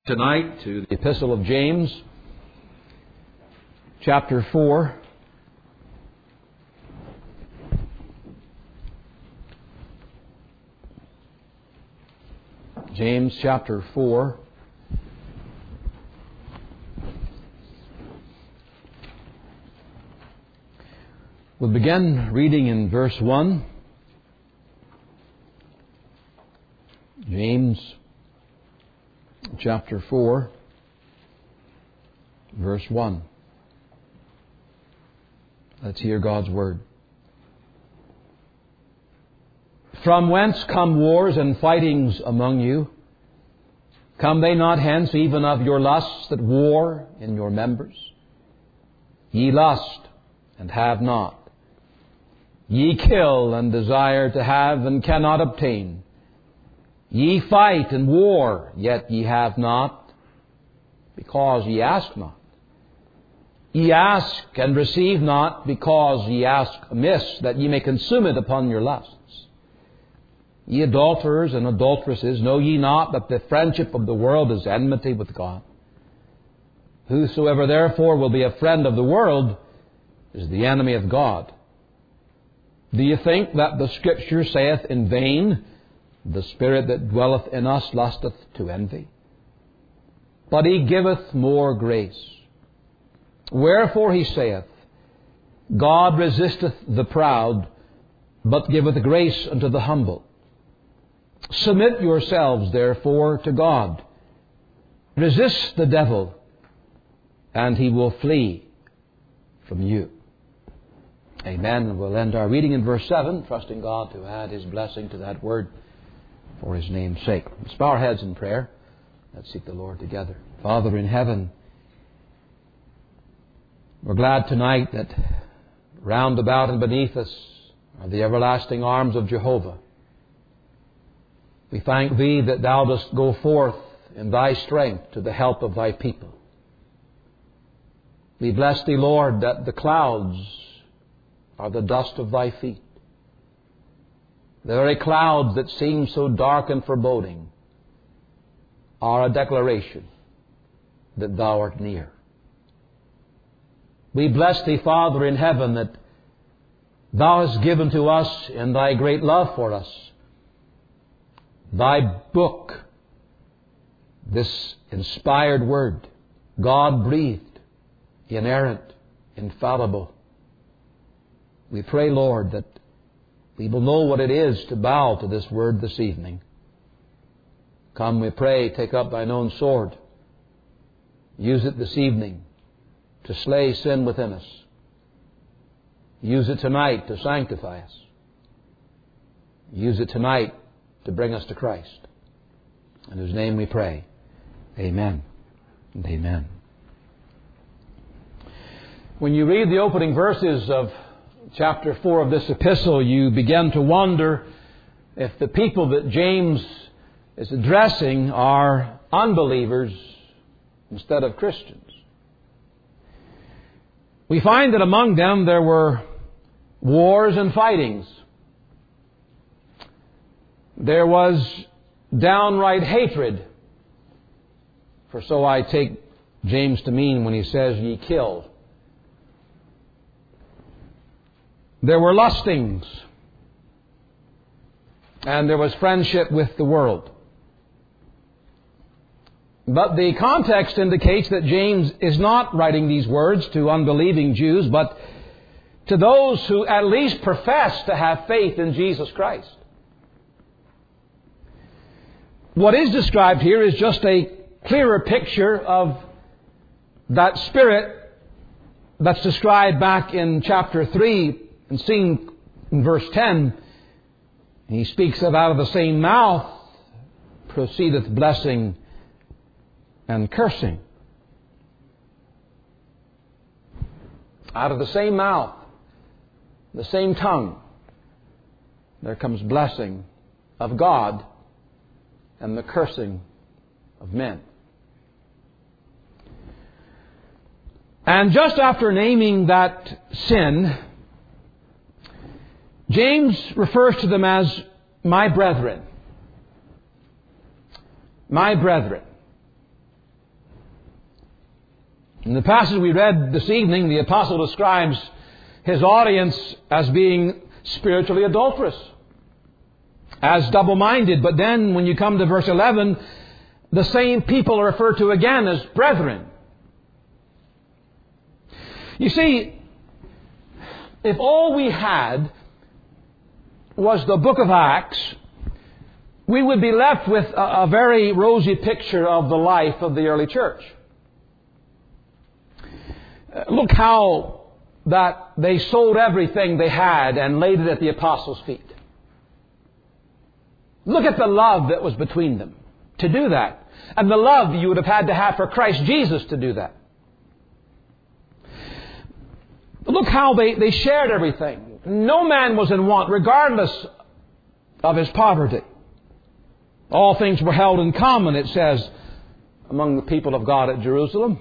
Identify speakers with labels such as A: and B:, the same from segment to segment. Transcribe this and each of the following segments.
A: Tonight to the Epistle of James, chapter 4. James chapter 4. We'll begin reading in verse 1. James chapter 4, verse 1. Let's hear God's Word. From whence come wars and fightings among you? Come they not hence even of your lusts that war in your members? Ye lust and have not. Ye kill and desire to have and cannot obtain. Ye fight and war, yet ye have not, because ye ask not. Ye ask and receive not, because ye ask amiss, that ye may consume it upon your lusts. Ye adulterers and adulteresses, know ye not that the friendship of the world is enmity with God? Whosoever therefore will be a friend of the world is the enemy of God. Do ye think that the Scripture saith in vain, the Spirit that dwelleth in us lusteth to envy? But He giveth more grace. Wherefore He saith, God resisteth the proud, but giveth grace unto the humble. Submit yourselves, therefore, to God. Resist the devil, and he will flee from you. Amen. And we'll end our reading in verse 7, trusting God to add His blessing to that word for His name's sake. Let's bow our heads in prayer. Let's seek the Lord together. Father in heaven, we're glad tonight that round about and beneath us are the everlasting arms of Jehovah. We thank Thee that Thou dost go forth in Thy strength to the help of Thy people. We bless Thee, Lord, that the clouds are the dust of Thy feet. The very clouds that seem so dark and foreboding are a declaration that Thou art near. We bless Thee, Father in heaven, that Thou hast given to us in Thy great love for us Thy book, this inspired Word, God-breathed, inerrant, infallible. We pray, Lord, that we will know what it is to bow to this Word this evening. Come, we pray, take up Thine own sword. Use it this evening to slay sin within us. Use it tonight to sanctify us. Use it tonight to bring us to Christ. In Whose name we pray. Amen and amen. When you read the opening verses of chapter 4 of this epistle, you begin to wonder if the people that James is addressing are unbelievers instead of Christians. We find that among them there were wars and fightings. There was downright hatred, for so I take James to mean when he says, ye kill. There were lustings, and there was friendship with the world. But the context indicates that James is not writing these words to unbelieving Jews, but to those who at least profess to have faith in Jesus Christ. What is described here is just a clearer picture of that spirit that's described back in chapter 3 and seen in verse 10. He speaks of out of the same mouth proceedeth blessing and cursing. Out of the same mouth, the same tongue, there comes blessing of God and the cursing of men. And just after naming that sin, James refers to them as my brethren. My brethren. In the passage we read this evening, the apostle describes his audience as being spiritually adulterous, as double-minded. But then when you come to verse 11, the same people are referred to again as brethren. You see, if all we had was the book of Acts, we would be left with a very rosy picture of the life of the early church. Look how that they sold everything they had and laid it at the apostles' feet. Look at the love that was between them to do that. And the love you would have had to have for Christ Jesus to do that. Look how they shared everything. No man was in want, regardless of his poverty. All things were held in common, it says, among the people of God at Jerusalem.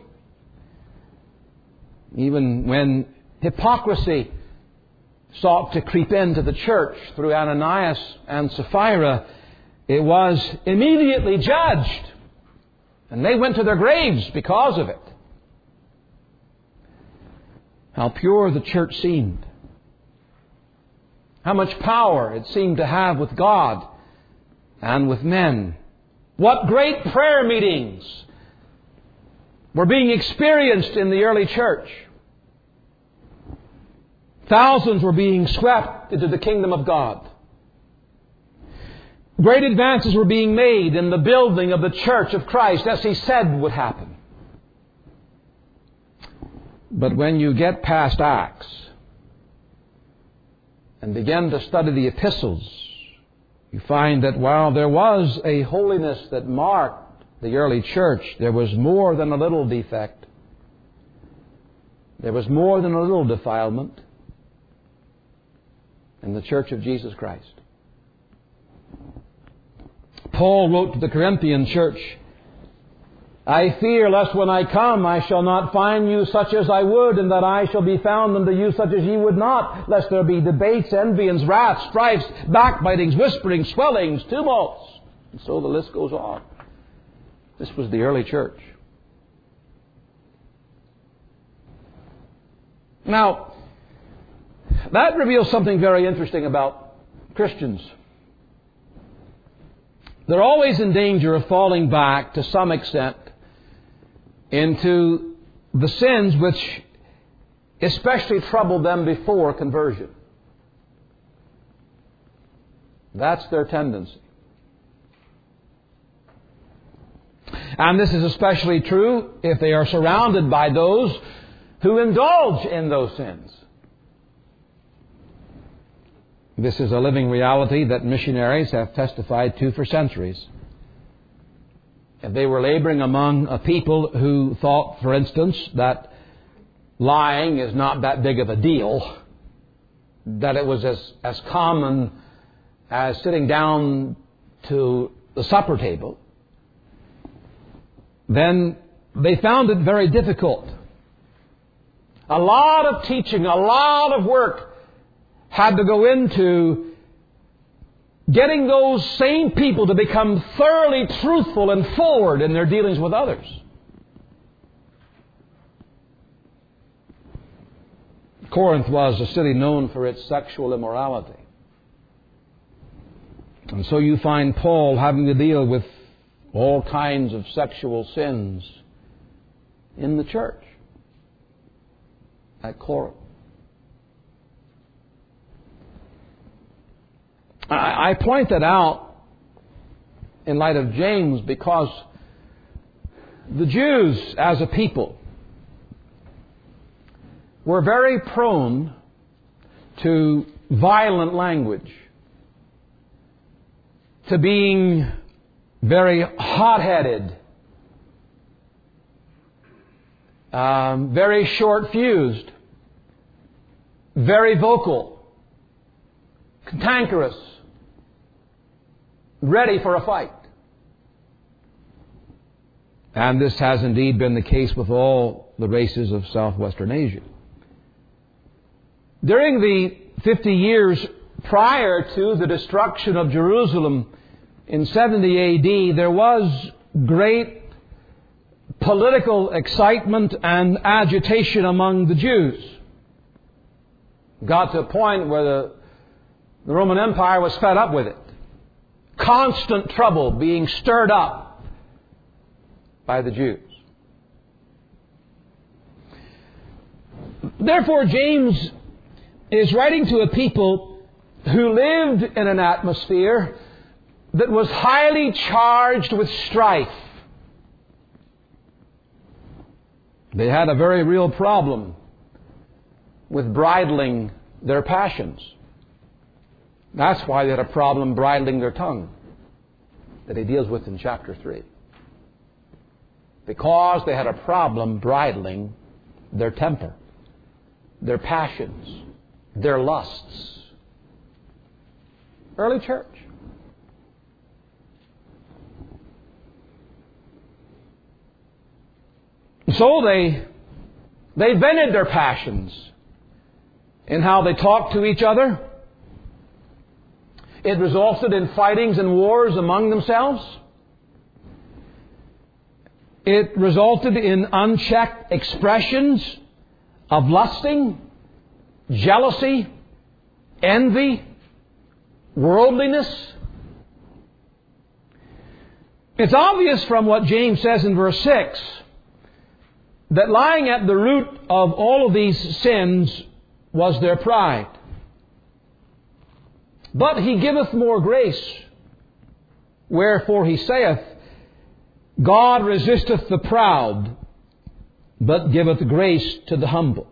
A: Even when hypocrisy sought to creep into the church through Ananias and Sapphira, it was immediately judged. And they went to their graves because of it. How pure the church seemed. How much power it seemed to have with God and with men. What great prayer meetings were being experienced in the early church. Thousands were being swept into the kingdom of God. Great advances were being made in the building of the church of Christ, as He said would happen. But when you get past Acts and begin to study the epistles, you find that while there was a holiness that marked the early church, there was more than a little defect. There was more than a little defilement in the church of Jesus Christ. Paul wrote to the Corinthian church, I fear lest when I come I shall not find you such as I would, and that I shall be found unto you such as ye would not, lest there be debates, envyings, wraths, strifes, backbitings, whisperings, swellings, tumults. And so the list goes on. This was the early church. Now, that reveals something very interesting about Christians. They're always in danger of falling back, to some extent, into the sins which especially troubled them before conversion. That's their tendency. And this is especially true if they are surrounded by those who indulge in those sins. This is a living reality that missionaries have testified to for centuries. If they were laboring among a people who thought, for instance, that lying is not that big of a deal, that it was as common as sitting down to the supper table, then they found it very difficult. A lot of teaching, a lot of work had to go into getting those same people to become thoroughly truthful and forward in their dealings with others. Corinth was a city known for its sexual immorality. And so you find Paul having to deal with all kinds of sexual sins in the church at Corinth. I point that out in light of James because the Jews as a people were very prone to violent language, to being very hot-headed, very short-fused, very vocal, cantankerous, ready for a fight. And this has indeed been the case with all the races of southwestern Asia. During the 50 years prior to the destruction of Jerusalem in 70 AD, there was great political excitement and agitation among the Jews. Got to a point where the Roman Empire was fed up with it. Constant trouble being stirred up by the Jews. Therefore, James is writing to a people who lived in an atmosphere that was highly charged with strife. They had a very real problem with bridling their passions. That's why they had a problem bridling their tongue that he deals with in chapter 3. Because they had a problem bridling their temper, their passions, their lusts. Early church. So they vented their passions in how they talked to each other. It resulted in fightings and wars among themselves. It resulted in unchecked expressions of lusting, jealousy, envy, worldliness. It's obvious from what James says in verse 6 that lying at the root of all of these sins was their pride. But he giveth more grace. Wherefore he saith, God resisteth the proud, but giveth grace to the humble.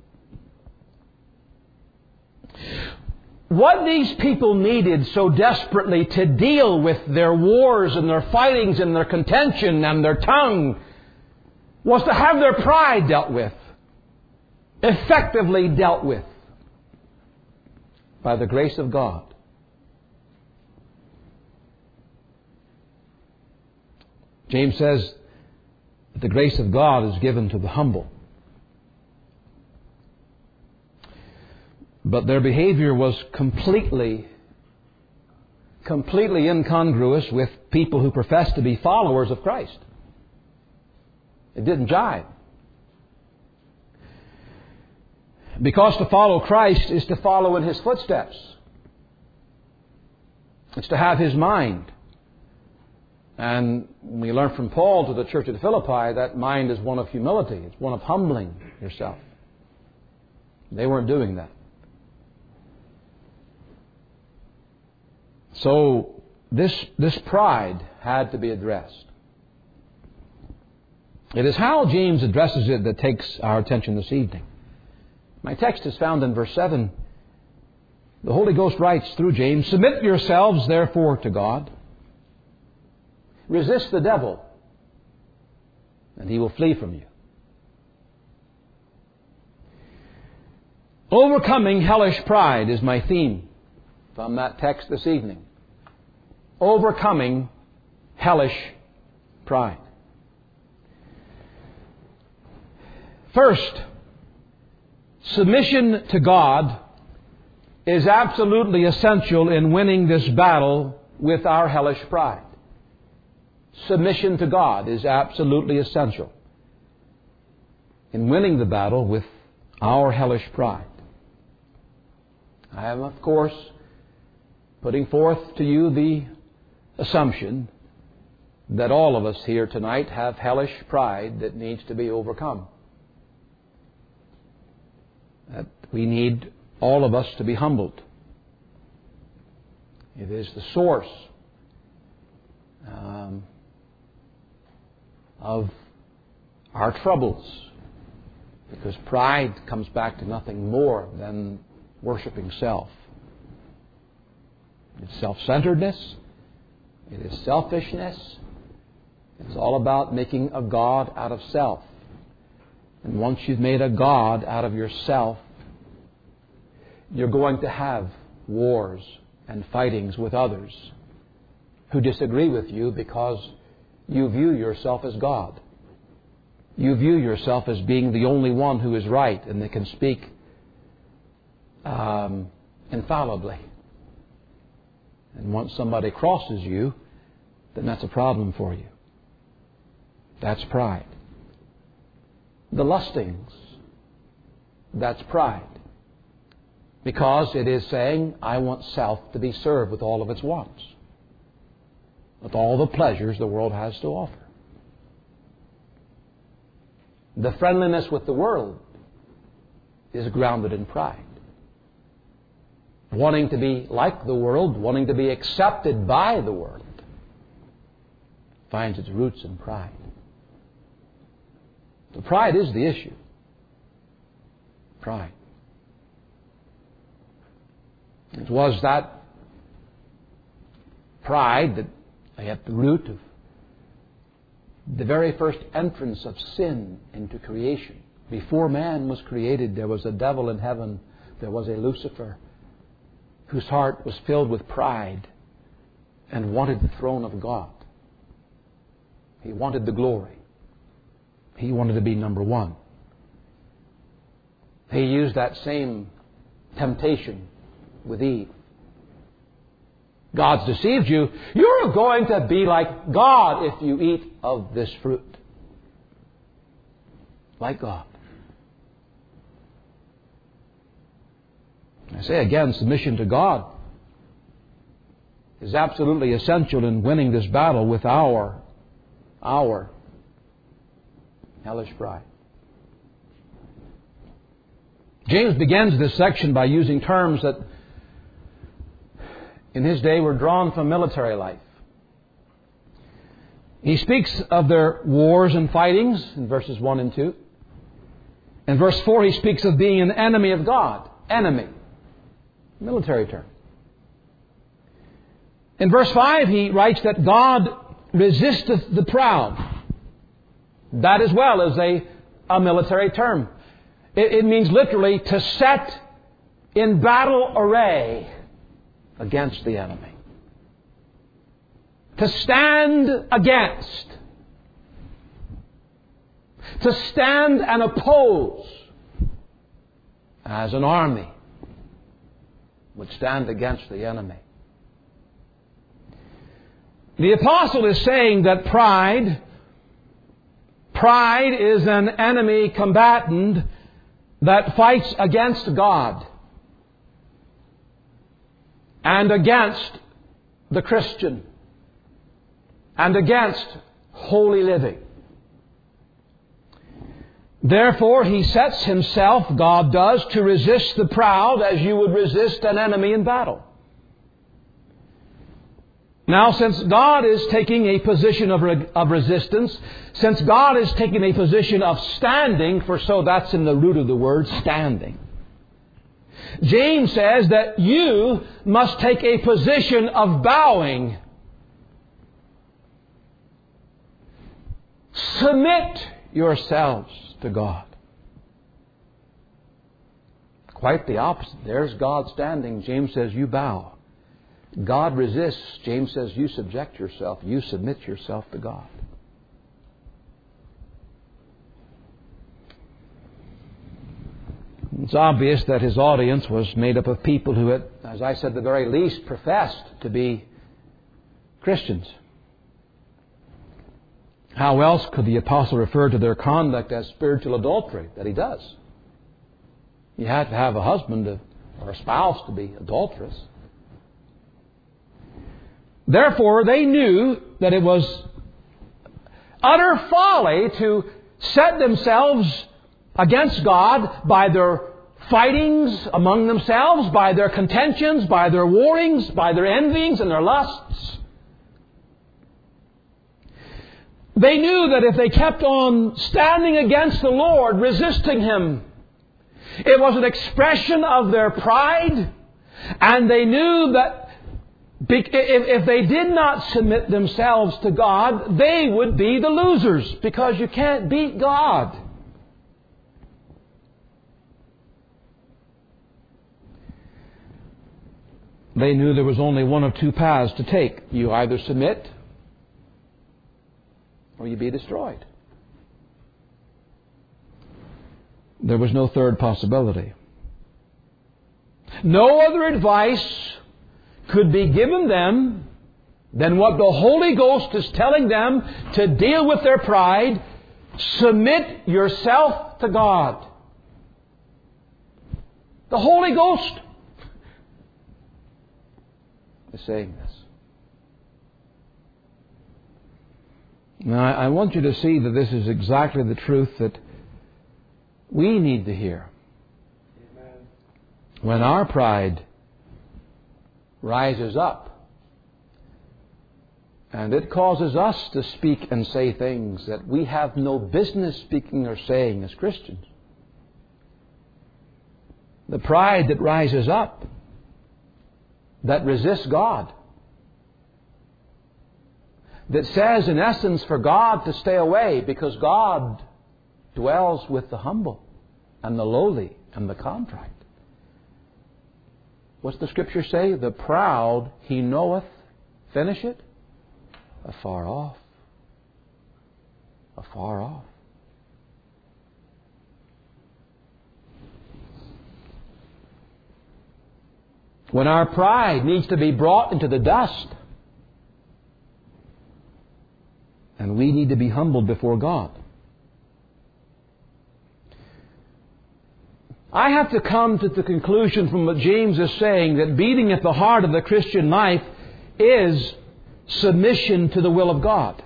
A: What these people needed so desperately to deal with their wars and their fightings and their contention and their tongue was to have their pride dealt with, effectively dealt with by the grace of God. James says that the grace of God is given to the humble. But their behavior was completely incongruous with people who profess to be followers of Christ. It didn't jive. Because to follow Christ is to follow in His footsteps. It's to have His mind. And we learn from Paul to the church at Philippi that mind is one of humility. It's one of humbling yourself. They weren't doing that. So this pride had to be addressed. It is how James addresses it that takes our attention this evening. My text is found in verse 7. The Holy Ghost writes through James, Submit yourselves therefore to God. Resist the devil, and he will flee from you. Overcoming hellish pride is my theme from that text this evening. Overcoming hellish pride. First, submission to God is absolutely essential in winning this battle with our hellish pride. Submission to God is absolutely essential in winning the battle with our hellish pride. I am, of course, putting forth to you the assumption that all of us here tonight have hellish pride that needs to be overcome. That we need all of us to be humbled. It is the source of our troubles, because pride comes back to nothing more than worshiping self. It's self-centeredness. It is selfishness. It's all about making a God out of self. And once you've made a God out of yourself, you're going to have wars and fightings with others who disagree with you because you view yourself as God. You view yourself as being the only one who is right and that can speak infallibly. And once somebody crosses you, then that's a problem for you. That's pride. the lustings. That's pride. Because it is saying, I want self to be served with all of its wants, with all the pleasures the world has to offer. The friendliness with the world is grounded in pride. Wanting to be like the world, wanting to be accepted by the world, finds its roots in pride. So pride is the issue. Pride. It was that pride that lay at the root of the very first entrance of sin into creation. Before man was created, there was a devil in heaven. There was a Lucifer whose heart was filled with pride and wanted the throne of God. He wanted the glory. He wanted to be number one. He used that same temptation with Eve. God's deceived you. You're going to be like God if you eat of this fruit. Like God. I say again, submission to God is absolutely essential in winning this battle with our hellish pride. James begins this section by using terms that in his day were drawn from military life. He speaks of their wars and fightings in verses 1 and 2. In verse 4 he speaks of being an enemy of God. Enemy. Military term. In verse 5 he writes that God resisteth the proud. That as well is a military term. It means literally to set in battle array against the enemy. To stand against. To stand and oppose as an army would stand against the enemy. The apostle is saying that pride is an enemy combatant that fights against God and against the Christian and against holy living. Therefore, he sets himself, God does, to resist the proud as you would resist an enemy in battle. Now, since God is taking a position of resistance, since God is taking a position of standing, for so that's in the root of the word, standing, James says that you must take a position of bowing. Submit yourselves to God. Quite the opposite. There's God standing. James says you bow. God resists. James says you subject yourself. You submit yourself to God. It's obvious that his audience was made up of people who had, as I said, the very least professed to be Christians. How else could the apostle refer to their conduct as spiritual adultery that he does? You had to have a husband or a spouse to be adulterous. Therefore, they knew that it was utter folly to set themselves against God by their fightings among themselves, by their contentions, by their warrings, by their envyings and their lusts. They knew that if they kept on standing against the Lord, resisting Him, it was an expression of their pride, and they knew that if they did not submit themselves to God, they would be the losers, because you can't beat God. They knew there was only one of two paths to take. You either submit or you be destroyed. There was no third possibility. No other advice could be given them than what the Holy Ghost is telling them to deal with their pride, Submit yourself to God. The Holy Ghost is saying this. Now, I want you to see that this is exactly the truth that we need to hear. Amen. When our pride rises up and it causes us to speak and say things that we have no business speaking or saying as Christians. The pride that rises up, that resists God, that says in essence for God to stay away because God dwells with the humble and the lowly and the contrite. What's the Scripture say? The proud He knoweth, finish it, afar off. Afar off. When our pride needs to be brought into the dust, and we need to be humbled before God. I have to come to the conclusion from what James is saying that beating at the heart of the Christian life is submission to the will of God.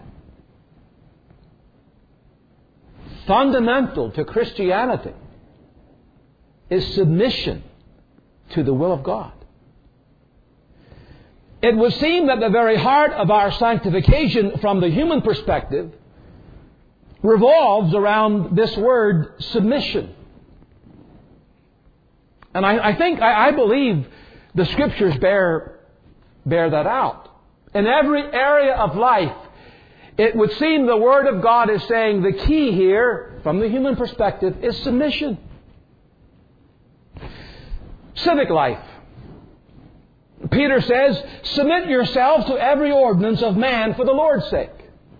A: Fundamental to Christianity is submission to the will of God. It would seem that the very heart of our sanctification from the human perspective revolves around this word submission. And I believe the Scriptures bear that out. In every area of life, it would seem the Word of God is saying the key here, from the human perspective, is submission. Civic life. Peter says, submit yourselves to every ordinance of man for the Lord's sake.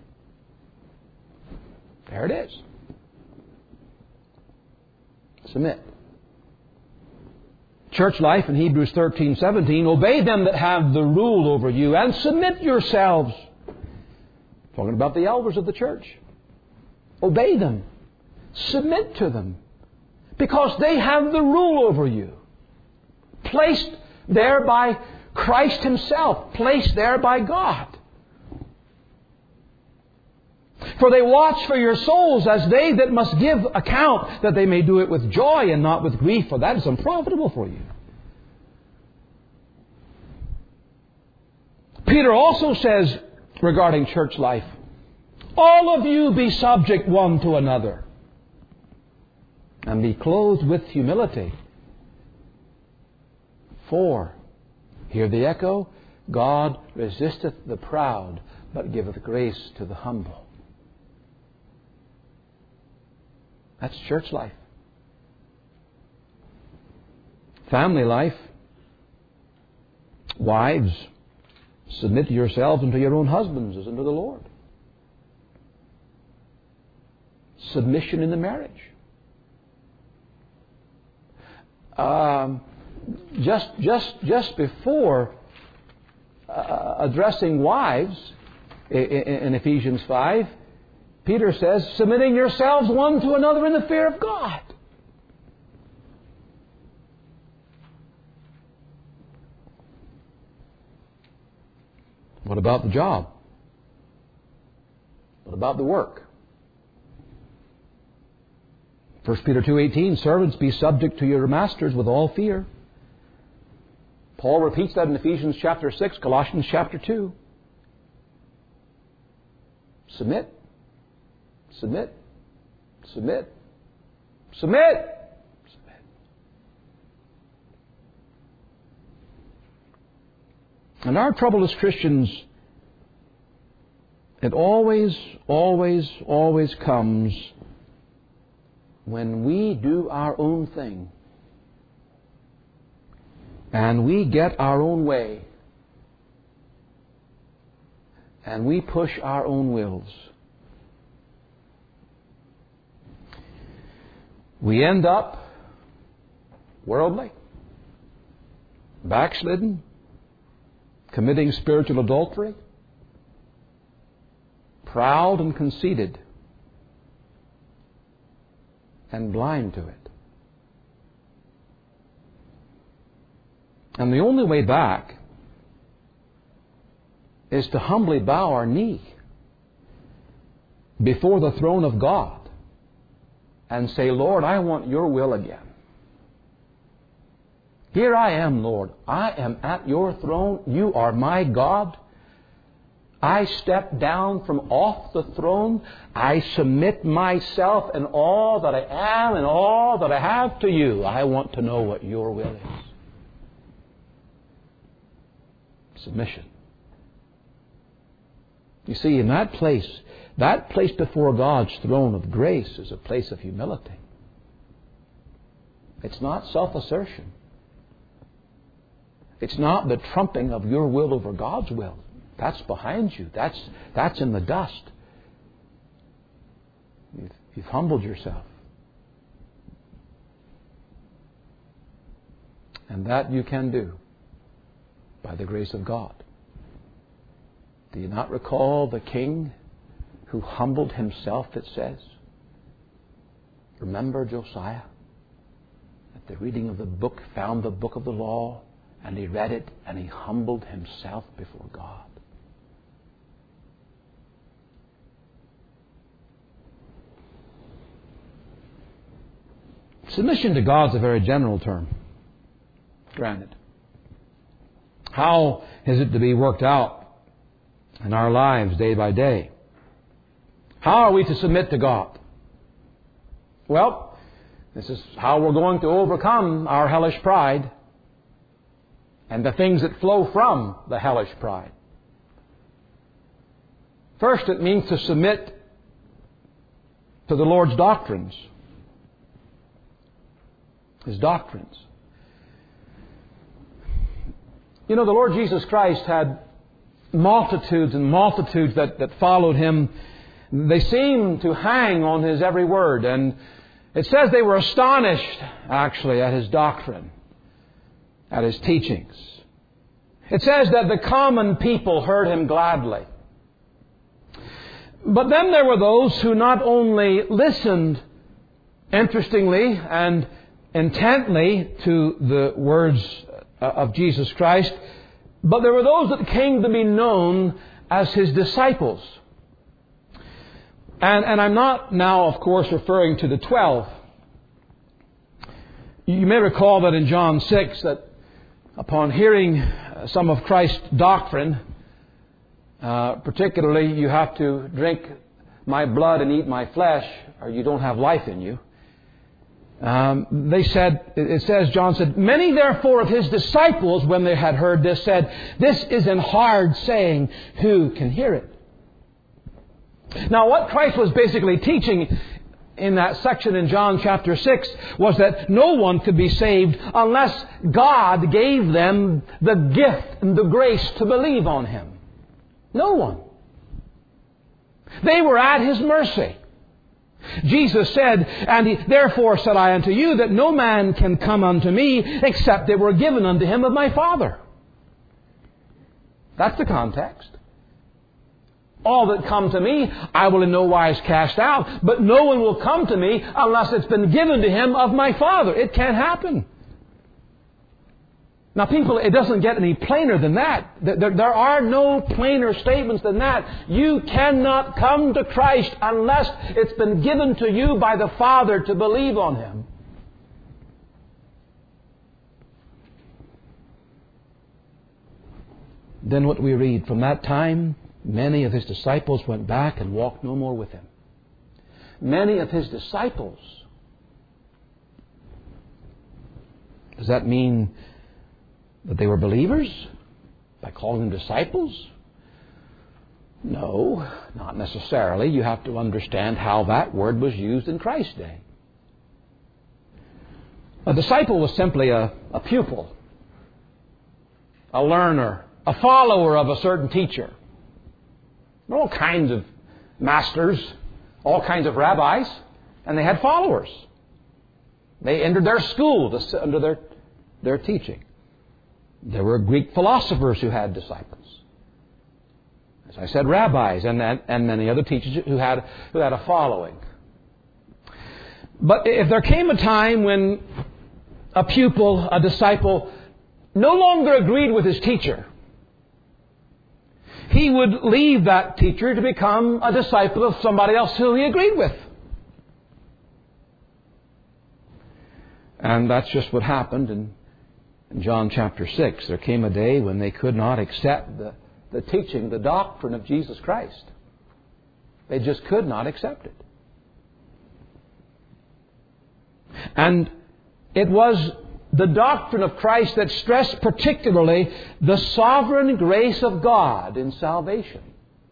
A: There it is. Submit. Church life in Hebrews 13:17, obey them that have the rule over you and submit yourselves. Talking about the elders of the church. Obey them. Submit to them. Because they have the rule over you. Placed there by Christ Himself. Placed there by God. For they watch for your souls as they that must give account, that they may do it with joy and not with grief, for that is unprofitable for you. Peter also says regarding church life, all of you be subject one to another, and be clothed with humility. For, hear the echo, God resisteth the proud, but giveth grace to the humble. That's church life. Family life. Wives, submit yourselves unto your own husbands as unto the Lord. Submission in the marriage. Just before addressing wives in Ephesians 5, Peter says, submitting yourselves one to another in the fear of God. What about the job? What about the work? 1 Peter 2:18, servants, be subject to your masters with all fear. Paul repeats that in Ephesians chapter 6, Colossians chapter 2. Submit. Submit. Submit. Submit. Submit. And our trouble as Christians, it always comes when we do our own thing and we get our own way and we push our own wills. We end up worldly, backslidden, committing spiritual adultery, proud and conceited, and blind to it. And the only way back is to humbly bow our knee before the throne of God and say, Lord, I want your will again. Here I am, Lord. I am at your throne. You are my God. I step down from off the throne. I submit myself and all that I am and all that I have to you. I want to know what your will is. Submission. You see, in that place before God's throne of grace is a place of humility. It's not self-assertion. It's not the trumping of your will over God's will. That's behind you. That's in the dust. You've humbled yourself. And that you can do by the grace of God. Do you not recall the king who humbled himself, it says? Remember Josiah? At the reading of the book, found the book of the law, and he read it, and he humbled himself before God. Submission to God is a very general term. Granted. How is it to be worked out in our lives day by day? How are we to submit to God? Well, this is how we're going to overcome our hellish pride and the things that flow from the hellish pride. First, it means to submit to the Lord's doctrines. His doctrines. You know, the Lord Jesus Christ had multitudes and multitudes that followed Him. They seemed to hang on His every word. And it says they were astonished, actually, at His doctrine, at His teachings. It says that the common people heard Him gladly. But then there were those who not only listened interestingly and intently to the words of Jesus Christ, but there were those that came to be known as His disciples. And I'm not now, of course, referring to the 12. You may recall that in John 6, that upon hearing some of Christ's doctrine, particularly you have to drink my blood and eat my flesh, or you don't have life in you. John said, many therefore of His disciples, when they had heard this, said, this is an hard saying, who can hear it? Now, what Christ was basically teaching in that section in John chapter 6 was that no one could be saved unless God gave them the gift and the grace to believe on Him. No one. They were at His mercy. Jesus said, therefore said I unto you that no man can come unto me except they were given unto him of my Father. That's the context. All that come to me, I will in no wise cast out, but no one will come to me unless it's been given to him of my Father. It can't happen. Now, people, it doesn't get any plainer than that. There are no plainer statements than that. You cannot come to Christ unless it's been given to you by the Father to believe on Him. Then what we read, from that time, many of His disciples went back and walked no more with Him. Many of His disciples. Does that mean that they were believers by calling them disciples? No, not necessarily. You have to understand how that word was used in Christ's day. A disciple was simply a pupil, a learner, a follower of a certain teacher. There were all kinds of masters, all kinds of rabbis, and they had followers. They entered their school to sit under their teaching. There were Greek philosophers who had disciples. As I said, rabbis and many other teachers who had a following. But if there came a time when a pupil, a disciple, no longer agreed with his teacher, he would leave that teacher to become a disciple of somebody else who he agreed with. And that's just what happened in John chapter 6. There came a day when they could not accept the teaching, the doctrine of Jesus Christ. They just could not accept it. And it was the doctrine of Christ that stressed particularly the sovereign grace of God in salvation.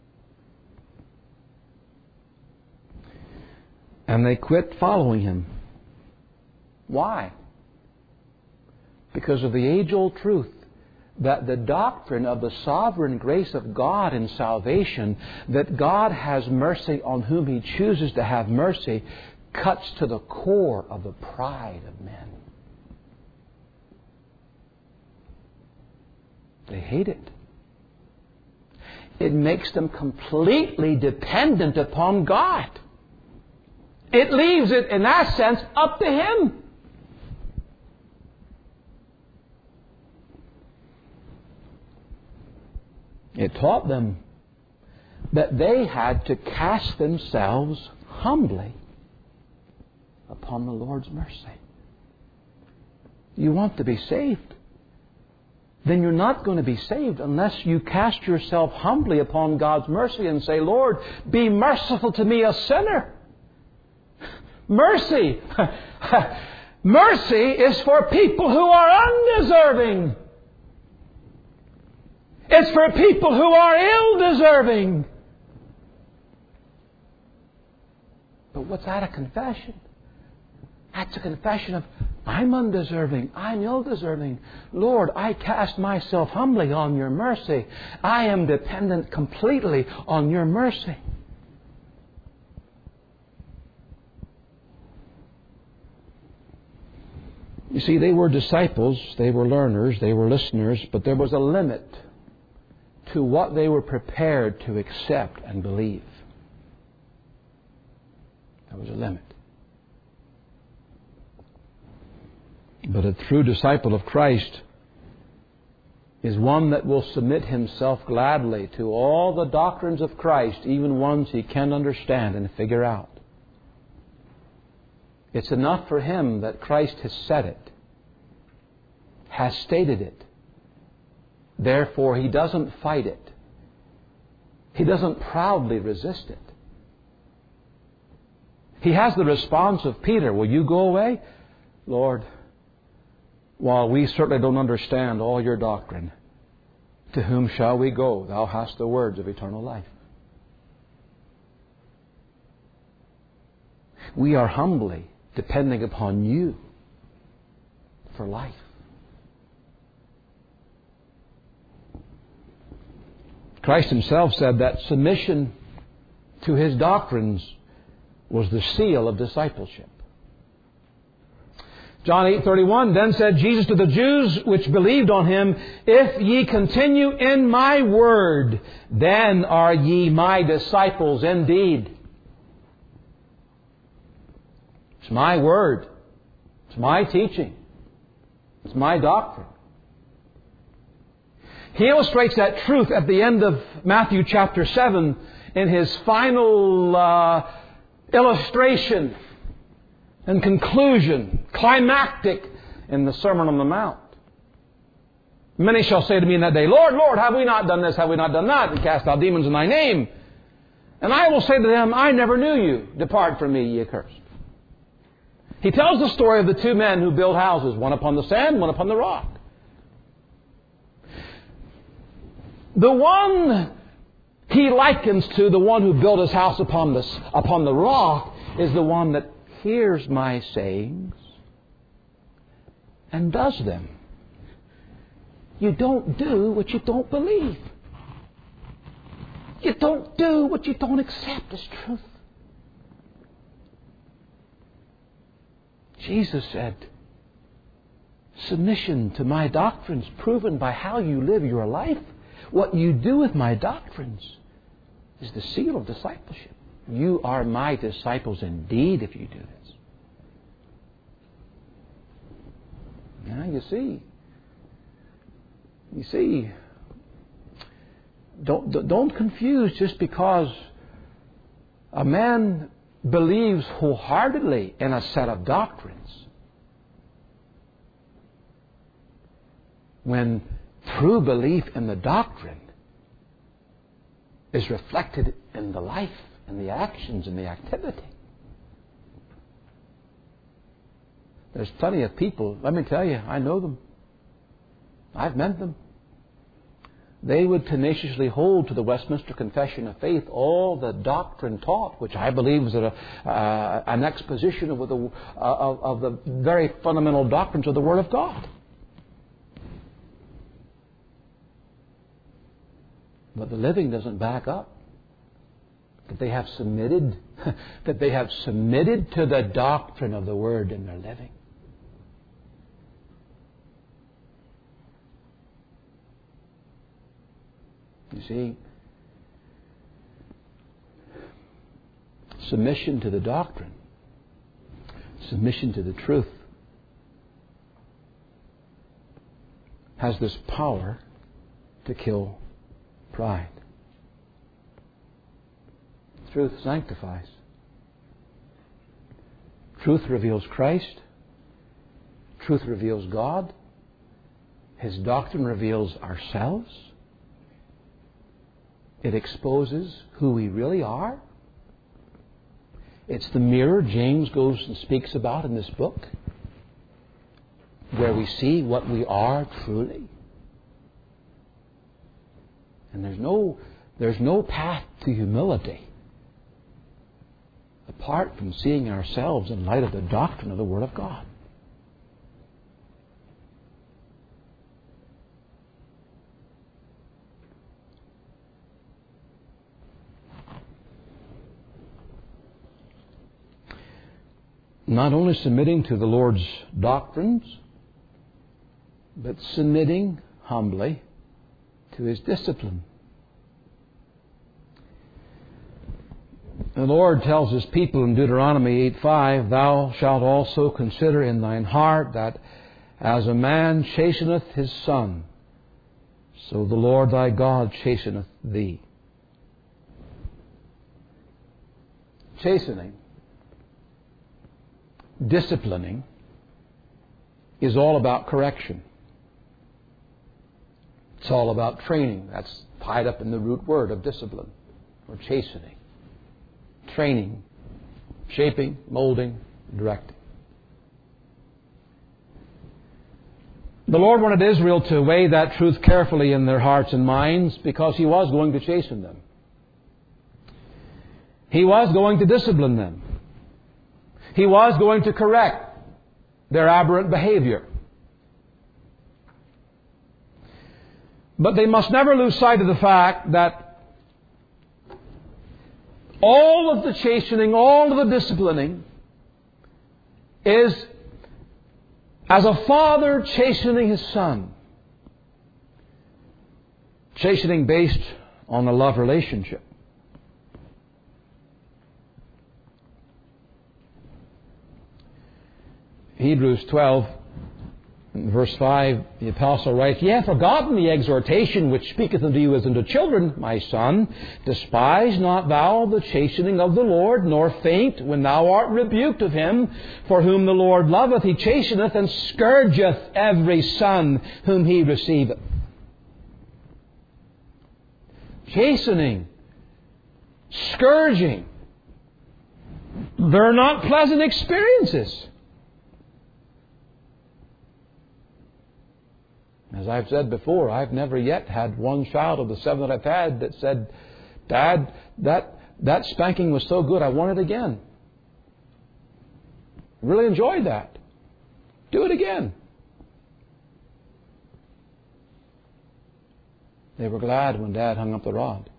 A: And they quit following Him. Why? Because of the age-old truth that the doctrine of the sovereign grace of God in salvation, that God has mercy on whom He chooses to have mercy, cuts to the core of the pride of men. They hate it. It makes them completely dependent upon God. It leaves it, in that sense, up to Him. It taught them that they had to cast themselves humbly upon the Lord's mercy. You want to be saved? Then you're not going to be saved unless you cast yourself humbly upon God's mercy and say, Lord, be merciful to me, a sinner. Mercy. Mercy is for people who are undeserving. It's for people who are ill-deserving. But what's that a confession? That's a confession of, I'm undeserving. I'm ill-deserving. Lord, I cast myself humbly on Your mercy. I am dependent completely on Your mercy. You see, they were disciples, they were learners, they were listeners, but there was a limit to what they were prepared to accept and believe. There was a limit. But a true disciple of Christ is one that will submit himself gladly to all the doctrines of Christ, even ones he can't understand and figure out. It's enough for him that Christ has said it, has stated it. Therefore, he doesn't fight it. He doesn't proudly resist it. He has the response of Peter, will you go away? Lord, while we certainly don't understand all Your doctrine, to whom shall we go? Thou hast the words of eternal life. We are humbly depending upon You for life. Christ Himself said that submission to His doctrines was the seal of discipleship. John 8:31, then said Jesus to the Jews which believed on Him, if ye continue in my word, then are ye my disciples indeed. It's my word. It's my teaching. It's my doctrine. He illustrates that truth at the end of Matthew chapter 7 in His final illustration and conclusion, climactic, in the Sermon on the Mount. Many shall say to me in that day, Lord, Lord, have we not done this, have we not done that, and cast out demons in Thy name? And I will say to them, I never knew you. Depart from me, ye accursed. He tells the story of the two men who build houses, one upon the sand, one upon the rock. The one he likens to, the one who built his house upon the rock, is the one that hears my sayings and does them. You don't do what you don't believe. You don't do what you don't accept as truth. Jesus said, submission to my doctrines proven by how you live your life, what you do with my doctrines, is the seal of discipleship. You are my disciples indeed if you do this. Now, you see, don't confuse just because a man believes wholeheartedly in a set of doctrines, when true belief in the doctrine is reflected in the life and the actions and the activity. There's plenty of people, let me tell you, I know them. I've met them. They would tenaciously hold to the Westminster Confession of Faith all the doctrine taught, which I believe is an exposition of the very fundamental doctrines of the Word of God. But the living doesn't back up. That they have submitted to the doctrine of the Word in their living. You see, submission to the doctrine, submission to the truth, has this power to kill pride. Truth sanctifies. Truth reveals Christ. Truth reveals God. His doctrine reveals ourselves. It exposes who we really are. It's the mirror James goes and speaks about in this book, where we see what we are truly. And there's no path to humility apart from seeing ourselves in light of the doctrine of the Word of God. Not only submitting to the Lord's doctrines, but submitting humbly to His discipline. The Lord tells His people in Deuteronomy 8:5, "Thou shalt also consider in thine heart that as a man chasteneth his son, so the Lord thy God chasteneth thee." Chastening, disciplining, is all about correction. It's all about training. That's tied up in the root word of discipline, or chastening. Training, shaping, molding, directing. The Lord wanted Israel to weigh that truth carefully in their hearts and minds, because He was going to chasten them. He was going to discipline them. He was going to correct their aberrant behavior. But they must never lose sight of the fact that all of the chastening, all of the disciplining is as a father chastening his son. Chastening based on a love relationship. Hebrews 12, verse 5, the Apostle writes, "Ye have forgotten the exhortation which speaketh unto you as unto children, my son. Despise not thou the chastening of the Lord, nor faint when thou art rebuked of Him. For whom the Lord loveth, He chasteneth, and scourgeth every son whom He receiveth." Chastening, scourging, they're not pleasant experiences. As I've said before, I've never yet had one child of the 7 that I've had that said, "Dad, that spanking was so good, I want it again. Really enjoyed that. Do it again." They were glad when Dad hung up the rod.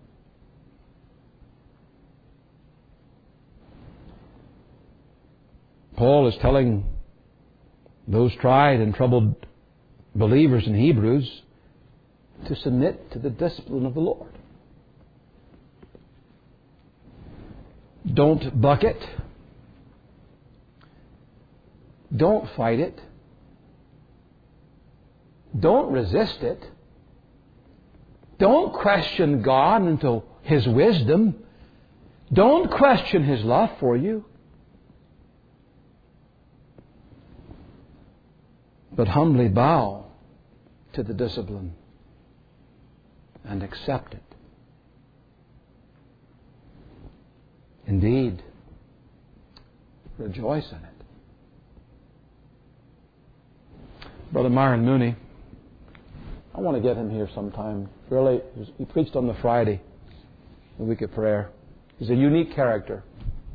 A: Paul is telling those tried and troubled believers in Hebrews to submit to the discipline of the Lord. Don't buck it. Don't fight it. Don't resist it. Don't question God into His wisdom. Don't question His love for you. But humbly bow to the discipline and accept it. Indeed, rejoice in it. Brother Myron Mooney, I want to get him here sometime. Really, he preached on the Friday, the week of prayer. He's a unique character.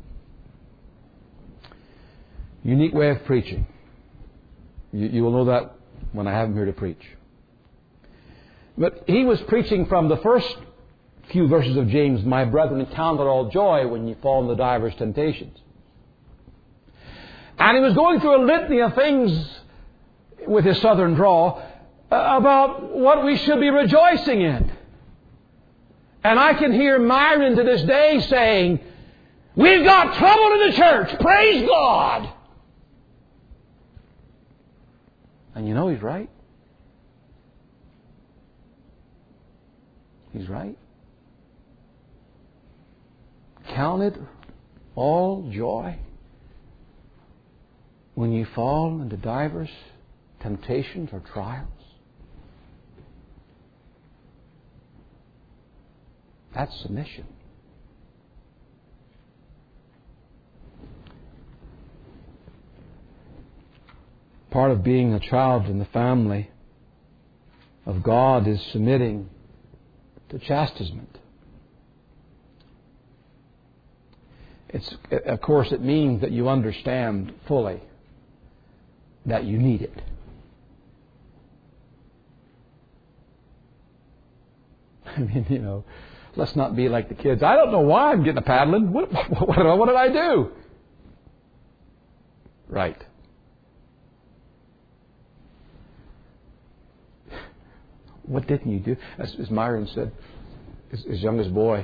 A: Unique way of preaching. You will know that when I have him here to preach. But he was preaching from the first few verses of James, "My brethren, count it all joy when you fall into divers temptations." And he was going through a litany of things with his southern drawl about what we should be rejoicing in. And I can hear Myron to this day saying, "We've got trouble in the church. Praise God." And you know he's right. He's right. Count it all joy when you fall into divers temptations or trials. That's submission. Part of being a child in the family of God is submitting to chastisement. Of course, it means that you understand fully that you need it. I mean, let's not be like the kids. I don't know why I'm getting a paddling. What did I do? Right. What didn't you do? As Myron said, his youngest boy,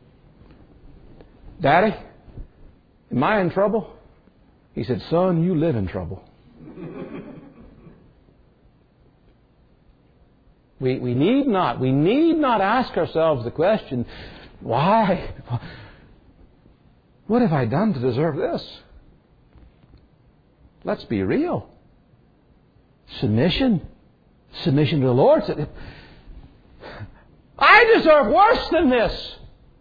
A: "Daddy, am I in trouble?" He said, "Son, you live in trouble." We need not ask ourselves the question, why? What have I done to deserve this? Let's be real. Submission to the Lord. I deserve worse than this.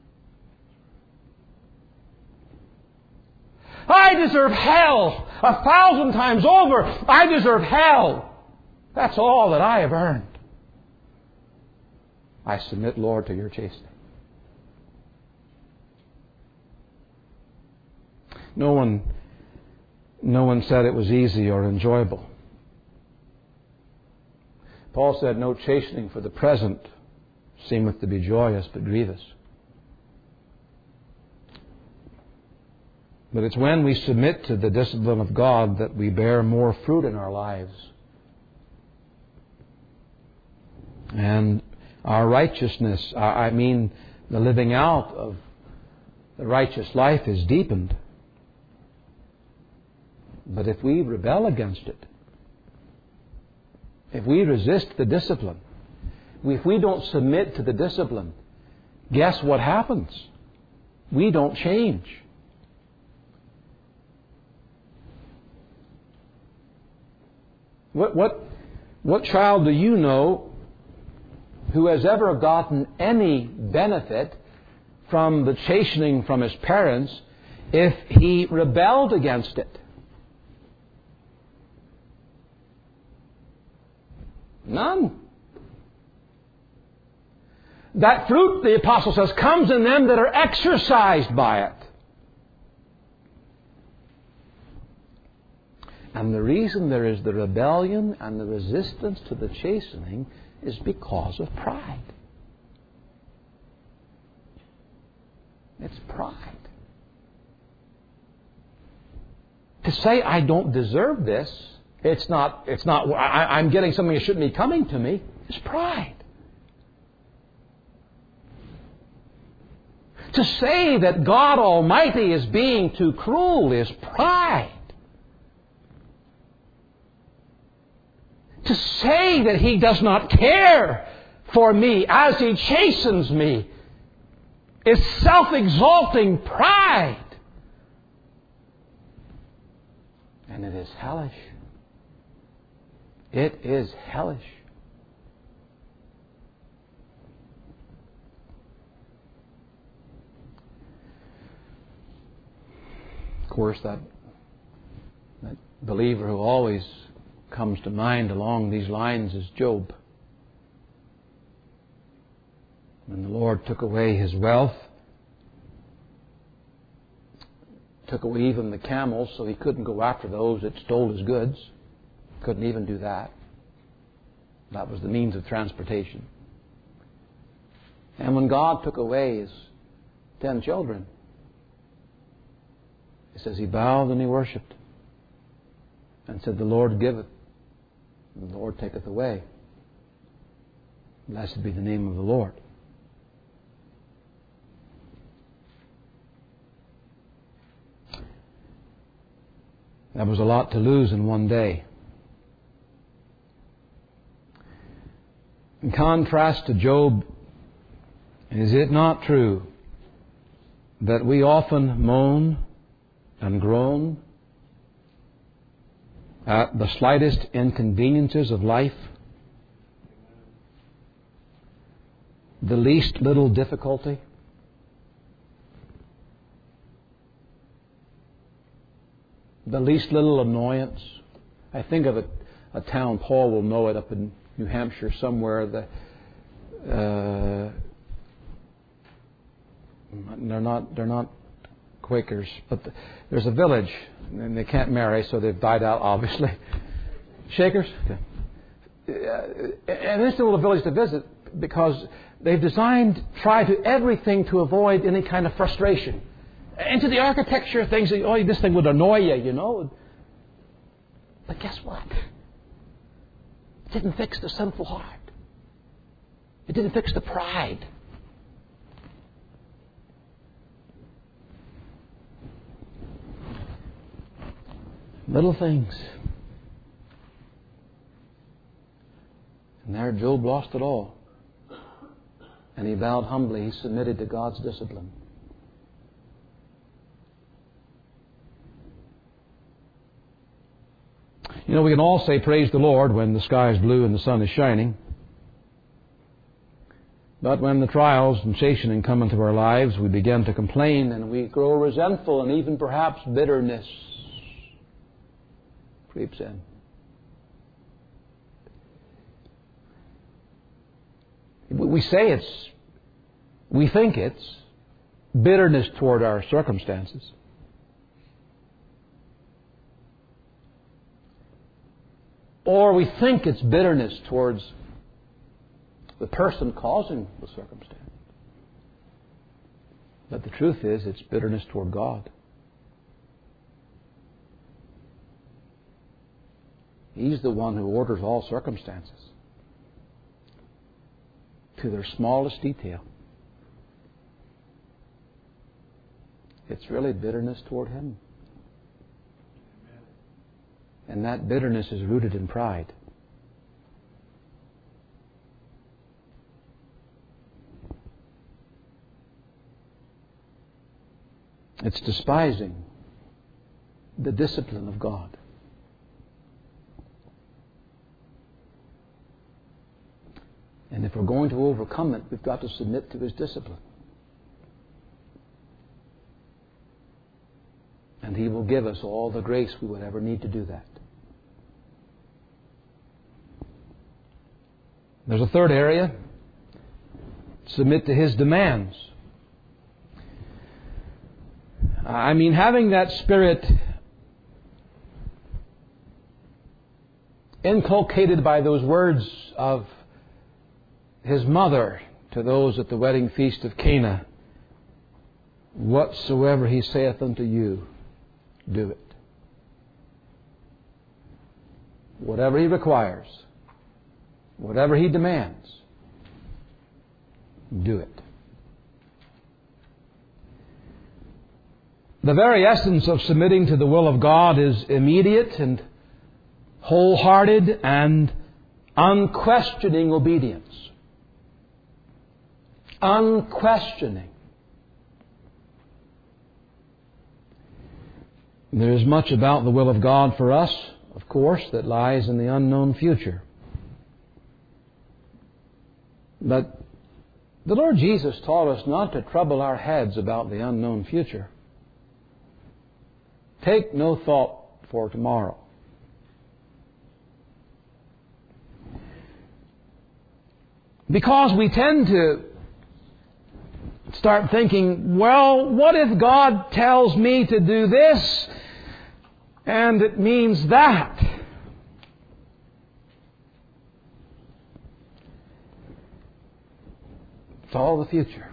A: I deserve hell 1,000 times over. I deserve hell. That's all that I have earned. I submit, Lord, to your chastening. No one said it was easy or enjoyable. Paul said, "No chastening for the present seemeth to be joyous, but grievous." But it's when we submit to the discipline of God that we bear more fruit in our lives. And our righteousness, the living out of the righteous life is deepened. But if we rebel against it, if we resist the discipline, if we don't submit to the discipline, guess what happens? We don't change. What child do you know who has ever gotten any benefit from the chastening from his parents if he rebelled against it? None. That fruit, the apostle says, comes in them that are exercised by it. And the reason there is the rebellion and the resistance to the chastening is because of pride. It's pride. To say I don't deserve this, I'm getting something that shouldn't be coming to me, is pride. To say that God Almighty is being too cruel is pride. To say that He does not care for me as He chastens me is self-exalting pride. And it is hellish. It is hellish. Of course, that believer who always comes to mind along these lines is Job. When the Lord took away his wealth, took away even the camels, so he couldn't go after those that stole his goods. Couldn't even do that. That was the means of transportation. And when God took away his 10 children, it says he bowed and he worshipped and said, "The Lord giveth, and the Lord taketh away. Blessed be the name of the Lord." That was a lot to lose in one day. In contrast to Job, is it not true that we often moan and groan at the slightest inconveniences of life? The least little difficulty? The least little annoyance? I think of a town, Paul will know it, up in New Hampshire somewhere. They're not Quakers, but there's a village, and they can't marry, so they've died out, obviously. Shakers? Okay. And it's a little village to visit because they've tried to everything to avoid any kind of frustration. And to the architecture, things, this thing would annoy you, you know. But guess what? It didn't fix the sinful heart. It didn't fix the pride. Little things. And there Job lost it all. And he bowed humbly. He submitted to God's discipline. You know, we can all say praise the Lord when the sky is blue and the sun is shining. But when the trials and chastening come into our lives, we begin to complain and we grow resentful, and even perhaps bitterness creeps in. We think it's bitterness toward our circumstances. Or we think it's bitterness towards the person causing the circumstance. But the truth is, it's bitterness toward God. He's the one who orders all circumstances to their smallest detail. It's really bitterness toward Him. And that bitterness is rooted in pride. It's despising the discipline of God. And if we're going to overcome it, we've got to submit to His discipline. And He will give us all the grace we would ever need to do that. There's a third area. Submit to His demands. I mean, having that spirit inculcated by those words of His mother to those at the wedding feast of Cana, "Whatsoever He saith unto you, do it." Whatever He requires, whatever He demands, do it. The very essence of submitting to the will of God is immediate and wholehearted and Unquestioning obedience. Unquestioning. There's much about the will of God for us, of course, that lies in the unknown future. But the Lord Jesus taught us not to trouble our heads about the unknown future. Take no thought for tomorrow. Because we tend to start thinking, well, what if God tells me to do this and it means that? It's all the future.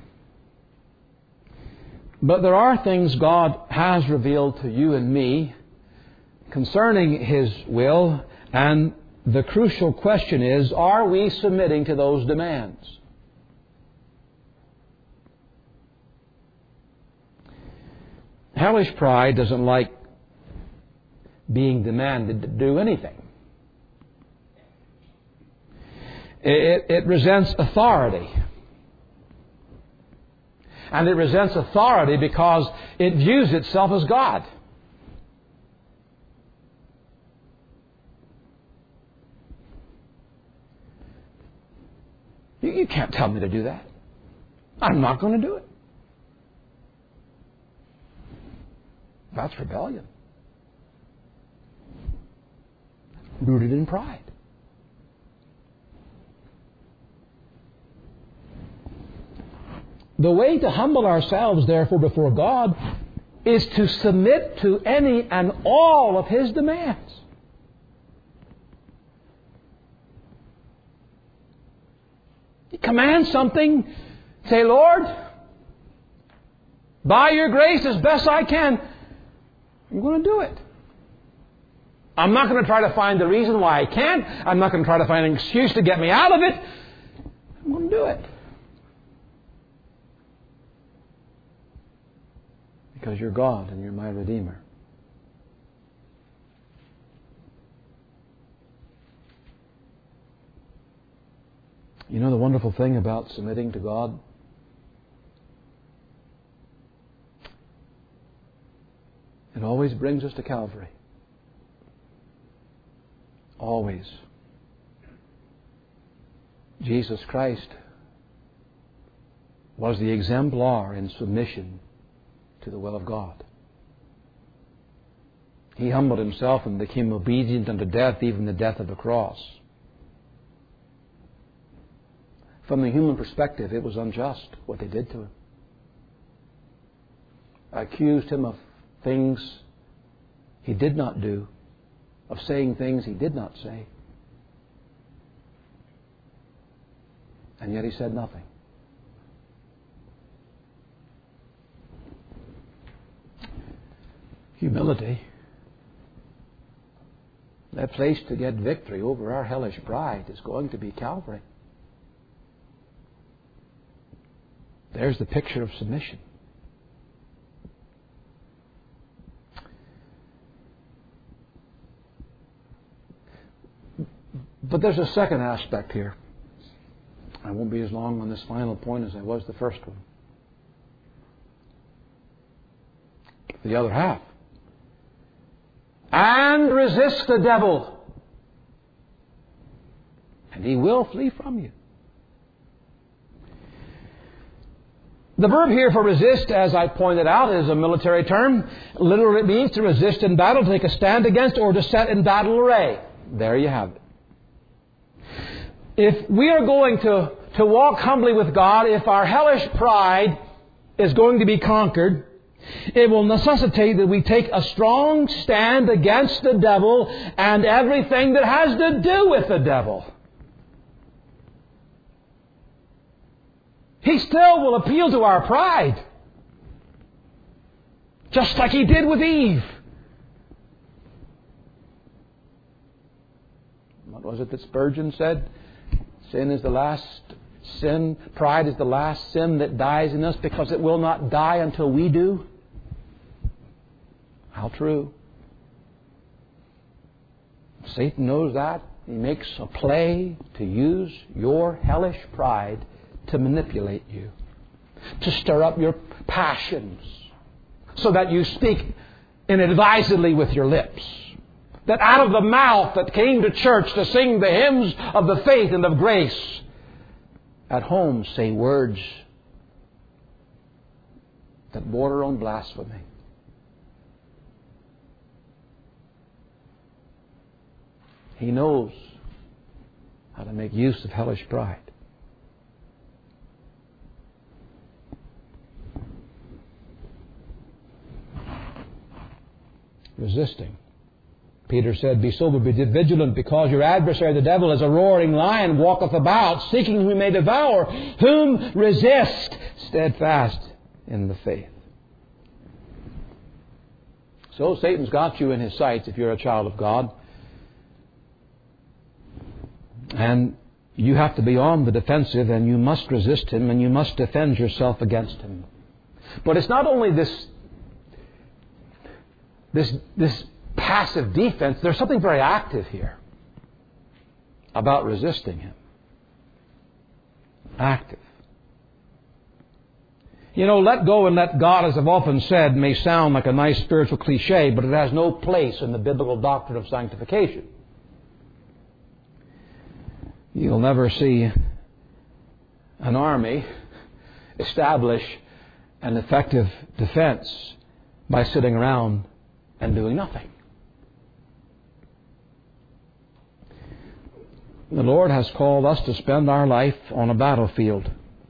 A: But there are things God has revealed to you and me concerning His will, and the crucial question is, are we submitting to those demands? Hellish pride doesn't like being demanded to do anything. It resents authority. And it resents authority because it views itself as God. You can't tell me to do that. I'm not going to do it. That's rebellion. Rooted in pride. The way to humble ourselves, therefore, before God is to submit to any and all of His demands. He commands something, say, Lord, by your grace, as best I can, I'm going to do it. I'm not going to try to find the reason why I can't. I'm not going to try to find an excuse to get me out of it. I'm going to do it. Because you're God and you're my Redeemer. You know the wonderful thing about submitting to God? It always brings us to Calvary. Always. Jesus Christ was the exemplar in submission to the will of God. He humbled Himself and became obedient unto death, even the death of the cross. From the human perspective, it was unjust what they did to Him. Accused Him of things He did not do, of saying things He did not say. And yet He said nothing. Humility. That place to get victory over our hellish pride is going to be Calvary. There's the picture of submission. But there's a second aspect here. I won't be as long on this final point as I was the first one. The other half. And resist the devil, and he will flee from you. The verb here for resist, as I pointed out, is a military term. Literally it means to resist in battle, to take a stand against, or to set in battle array. There you have it. If we are going to walk humbly with God, if our hellish pride is going to be conquered, it will necessitate that we take a strong stand against the devil and everything that has to do with the devil. He still will appeal to our pride, just like he did with Eve. What was it that Spurgeon said? Sin is the last sin. Pride is the last sin that dies in us because it will not die until we do. How true. Satan knows that. He makes a play to use your hellish pride to manipulate you, to stir up your passions, so that you speak inadvisedly with your lips. That out of the mouth that came to church to sing the hymns of the faith and of grace, at home say words that border on blasphemy. He knows how to make use of hellish pride. Resisting. Peter said, "Be sober, be vigilant, because your adversary, the devil, as a roaring lion, walketh about, seeking whom he may devour, whom resist, steadfast in the faith." So Satan's got you in his sights if you're a child of God. And you have to be on the defensive, and you must resist him, and you must defend yourself against him. But it's not only this passive defense. There's something very active here about resisting him. Active. You know, let go and let God, as I've often said, may sound like a nice spiritual cliche, but it has no place in the biblical doctrine of sanctification. You'll never see an army establish an effective defense by sitting around and doing nothing. The Lord has called us to spend our life on a battlefield.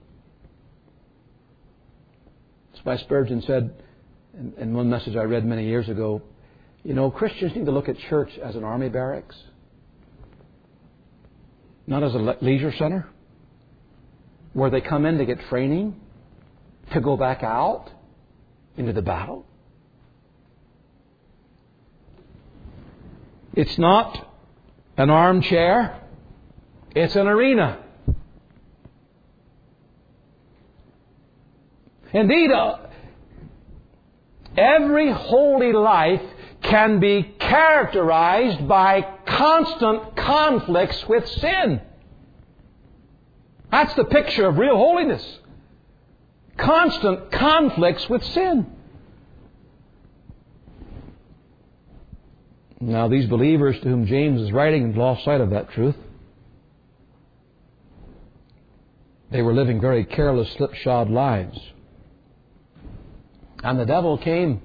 A: That's why Spurgeon said in one message I read many years ago, you know, Christians need to look at church as an army barracks, not as a leisure center where they come in to get training, to go back out into the battle. It's not an armchair. It's an arena. Indeed, every holy life can be characterized by constant conflicts with sin. That's the picture of real holiness. Constant conflicts with sin. Now, these believers to whom James is writing have lost sight of that truth. They were living very careless, slipshod lives. And the devil came.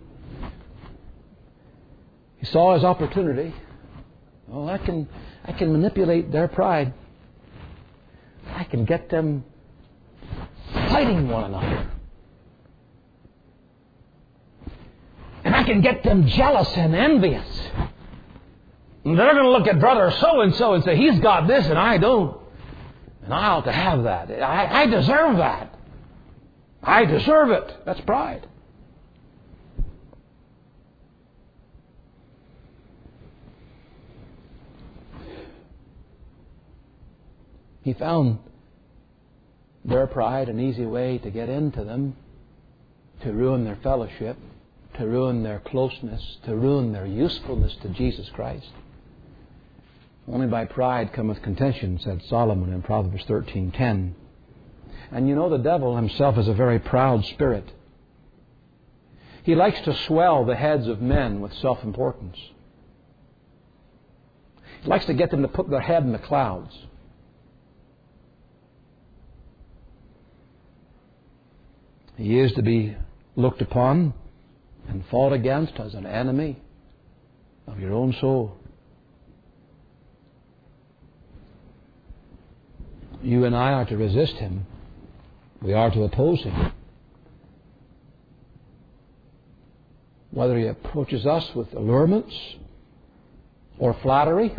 A: He saw his opportunity. Oh, I can manipulate their pride. I can get them fighting one another. And I can get them jealous and envious. And they're going to look at brother so-and-so and say, he's got this and I don't. And I ought to have that. I deserve that. I deserve it. That's pride. He found their pride an easy way to get into them, to ruin their fellowship, to ruin their closeness, to ruin their usefulness to Jesus Christ. Only by pride cometh contention, said Solomon in Proverbs 13:10. And you know the devil himself is a very proud spirit. He likes to swell the heads of men with self-importance. He likes to get them to put their head in the clouds. He is to be looked upon and fought against as an enemy of your own soul. You and I are to resist him. We are to oppose him. Whether he approaches us with allurements or flattery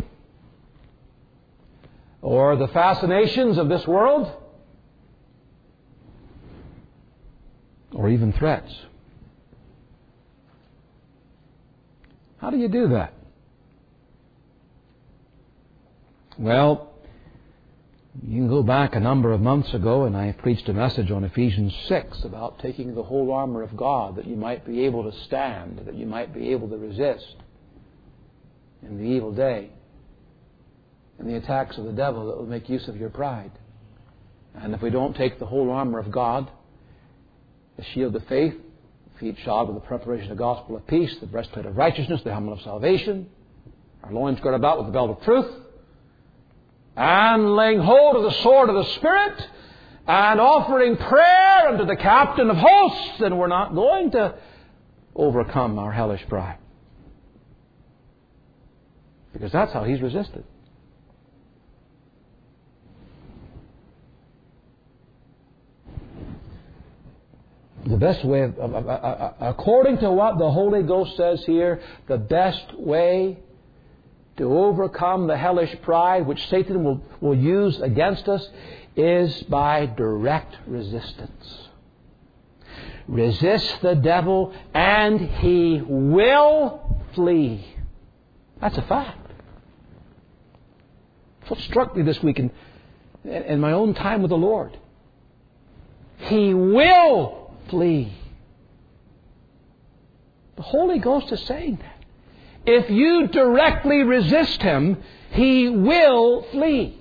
A: or the fascinations of this world or even threats. How do you do that? Well, you can go back a number of months ago and I preached a message on Ephesians 6 about taking the whole armor of God that you might be able to stand, that you might be able to resist in the evil day. and the attacks of the devil that will make use of your pride. And if we don't take the whole armor of God, the shield of faith, feet shod with the preparation of the gospel of peace, the breastplate of righteousness, the helmet of salvation, our loins girded about with the belt of truth, and laying hold of the sword of the Spirit, and offering prayer unto the captain of hosts, then we're not going to overcome our hellish pride. Because that's how he's resisted. The best way, according to what the Holy Ghost says here, the best way to overcome the hellish pride which Satan will use against us is by direct resistance. Resist the devil and he will flee. That's a fact. That's what struck me this week in my own time with the Lord. He will flee. The Holy Ghost is saying that. If you directly resist him, he will flee.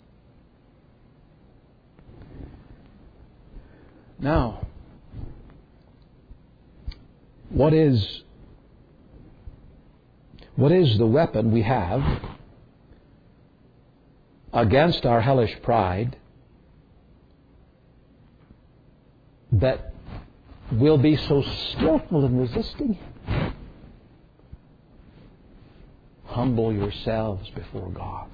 A: Now, what is the weapon we have against our hellish pride that will be so skillful in resisting him? Humble yourselves before God.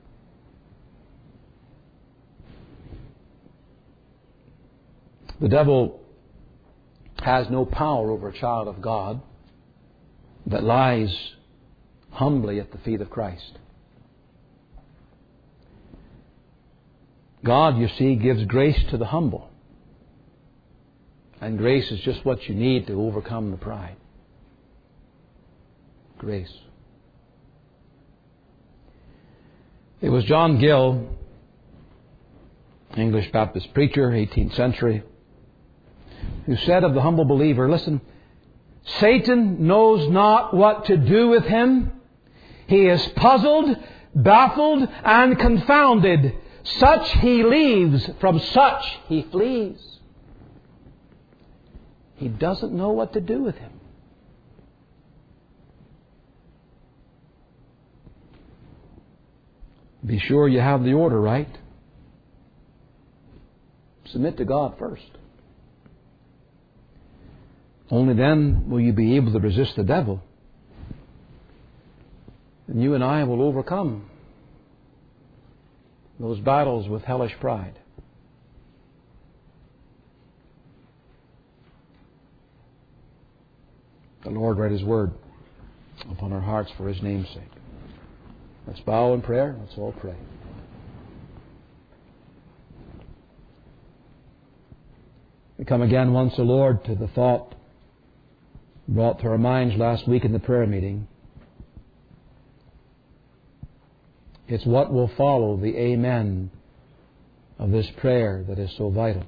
A: The devil has no power over a child of God that lies humbly at the feet of Christ. God, you see, gives grace to the humble. And grace is just what you need to overcome the pride. Grace. It was John Gill, English Baptist preacher, 18th century, who said of the humble believer, listen, Satan knows not what to do with him. He is puzzled, baffled, and confounded. Such he leaves, from such he flees. He doesn't know what to do with him. Be sure you have the order right. Submit to God first. Only then will you be able to resist the devil. And you and I will overcome those battles with hellish pride. The Lord write His word upon our hearts for His name's sake. Let's bow in prayer. Let's all pray. We come again once, O Lord, to the thought brought to our minds last week in the prayer meeting. It's what will follow the amen of this prayer that is so vital.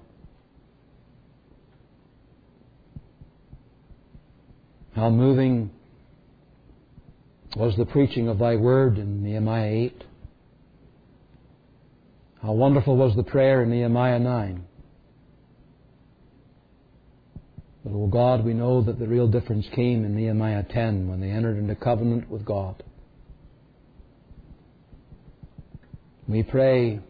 A: How moving was the preaching of Thy Word in Nehemiah 8. How wonderful was the prayer in Nehemiah 9. But, O God, we know that the real difference came in Nehemiah 10 when they entered into covenant with God. We pray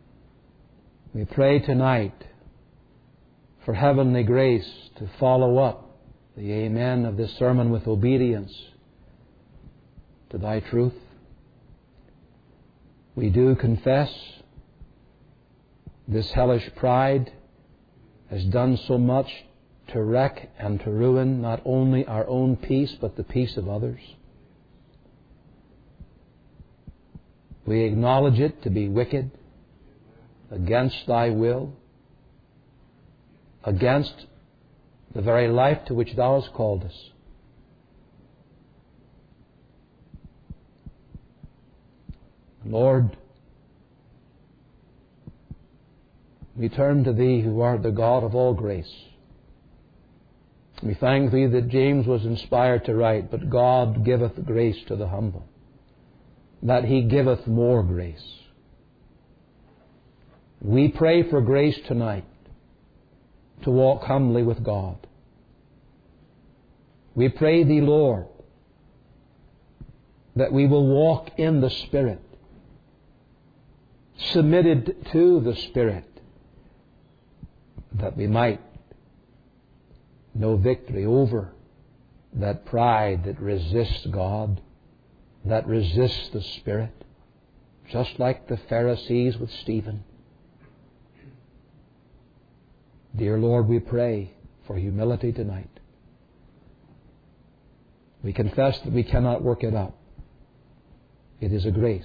A: tonight for heavenly grace to follow up the amen of this sermon with obedience to Thy truth. We do confess this hellish pride has done so much to wreck and to ruin not only our own peace but the peace of others. We acknowledge it to be wicked, against Thy will, against the very life to which Thou hast called us. Lord, we turn to Thee who art the God of all grace. We thank Thee that James was inspired to write, but God giveth grace to the humble. that He giveth more grace. We pray for grace tonight to walk humbly with God. We pray Thee, Lord, that we will walk in the Spirit, submitted to the Spirit, that we might know victory over that pride that resists God, that resists the Spirit, just like the Pharisees with Stephen. Dear Lord, we pray for humility tonight. We confess that we cannot work it up. It is a grace.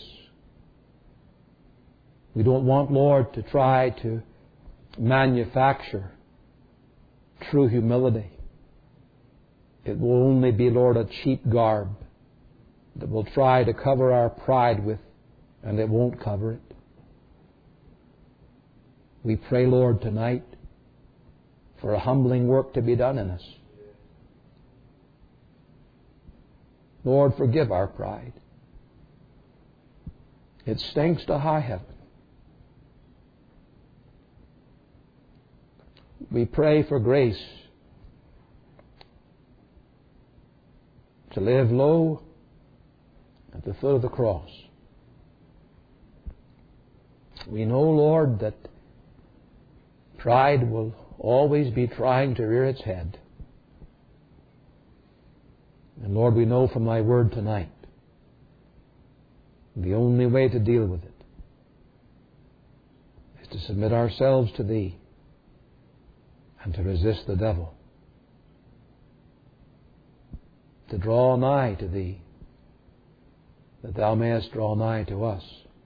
A: We don't want, Lord, to try to manufacture true humility. It will only be, Lord, a cheap garb that we'll try to cover our pride with, and it won't cover it. We pray, Lord, tonight for a humbling work to be done in us. Lord, forgive our pride. It stinks to high heaven. We pray for grace to live low at the foot of the cross. We know, Lord, that pride will always be trying to rear its head. And Lord, we know from Thy Word tonight the only way to deal with it is to submit ourselves to Thee and to resist the devil, to draw nigh to Thee, that Thou mayest draw nigh to us.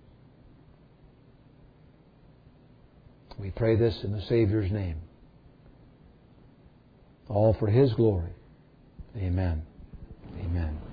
A: We pray this in the Savior's name, all for His glory. Amen. Amen.